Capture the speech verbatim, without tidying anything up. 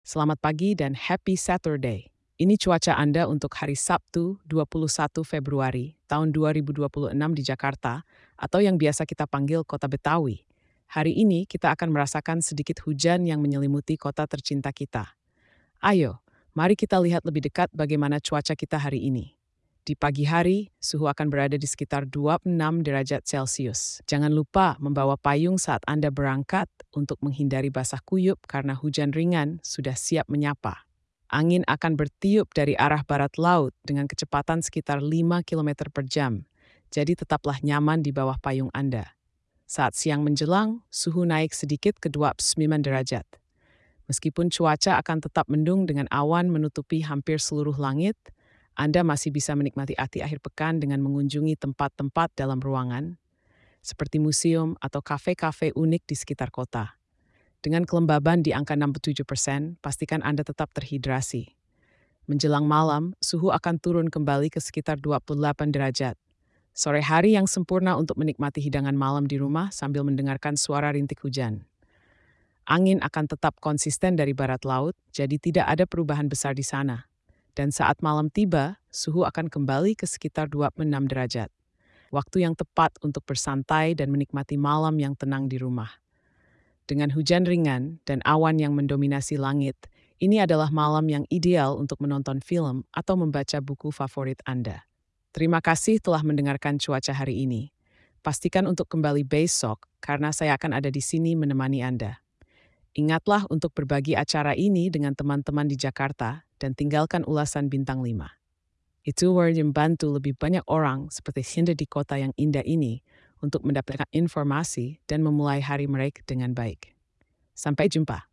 Selamat pagi dan happy Saturday. Ini cuaca Anda untuk hari Sabtu dua puluh satu Februari tahun dua ribu dua puluh enam di Jakarta atau yang biasa kita panggil Kota Betawi. Hari ini kita akan merasakan sedikit hujan yang menyelimuti kota tercinta kita. Ayo, mari kita lihat lebih dekat bagaimana cuaca kita hari ini. Di pagi hari, suhu akan berada di sekitar dua puluh enam derajat Celcius. Jangan lupa membawa payung saat Anda berangkat untuk menghindari basah kuyup karena hujan ringan sudah siap menyapa. Angin akan bertiup dari arah barat laut dengan kecepatan sekitar lima kilometer per jam, jadi tetaplah nyaman di bawah payung Anda. Saat siang menjelang, suhu naik sedikit ke dua puluh sembilan derajat. Meskipun cuaca akan tetap mendung dengan awan menutupi hampir seluruh langit, Anda masih bisa menikmati arti akhir pekan dengan mengunjungi tempat-tempat dalam ruangan, seperti museum atau kafe-kafe unik di sekitar kota. Dengan kelembaban di angka enam puluh tujuh persen, pastikan Anda tetap terhidrasi. Menjelang malam, suhu akan turun kembali ke sekitar dua puluh delapan derajat. Sore hari yang sempurna untuk menikmati hidangan malam di rumah sambil mendengarkan suara rintik hujan. Angin akan tetap konsisten dari barat laut, jadi tidak ada perubahan besar di sana. Dan saat malam tiba, suhu akan kembali ke sekitar dua puluh enam derajat. Waktu yang tepat untuk bersantai dan menikmati malam yang tenang di rumah. Dengan hujan ringan dan awan yang mendominasi langit, ini adalah malam yang ideal untuk menonton film atau membaca buku favorit Anda. Terima kasih telah mendengarkan cuaca hari ini. Pastikan untuk kembali besok karena saya akan ada di sini menemani Anda. Ingatlah untuk berbagi acara ini dengan teman-teman di Jakarta dan tinggalkan ulasan bintang lima. Itu yang membantu lebih banyak orang seperti Hinda di kota yang indah ini untuk mendapatkan informasi dan memulai hari mereka dengan baik. Sampai jumpa.